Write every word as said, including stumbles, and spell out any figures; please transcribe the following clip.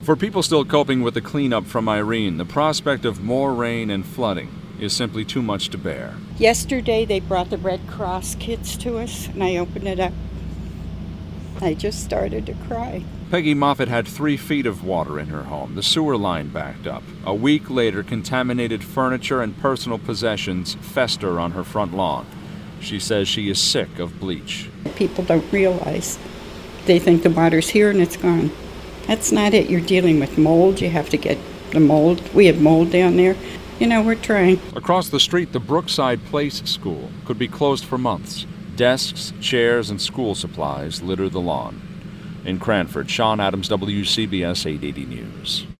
For people still coping with the cleanup from Irene, the prospect of more rain and flooding is simply too much to bear. Yesterday they brought the Red Cross kits to us, and I opened it up. I just started to cry. Peggy Moffat had three feet of water in her home. The sewer line backed up. A week later, contaminated furniture and personal possessions fester on her front lawn. She says she is sick of bleach. People don't realize. They think the water's here and it's gone. That's not it. You're dealing with mold. You have to get the mold. We have mold down there. You know, we're trying. Across the street, the Brookside Place School could be closed for months. Desks, chairs, and school supplies litter the lawn. In Cranford, Sean Adams, W C B S eight eighty News.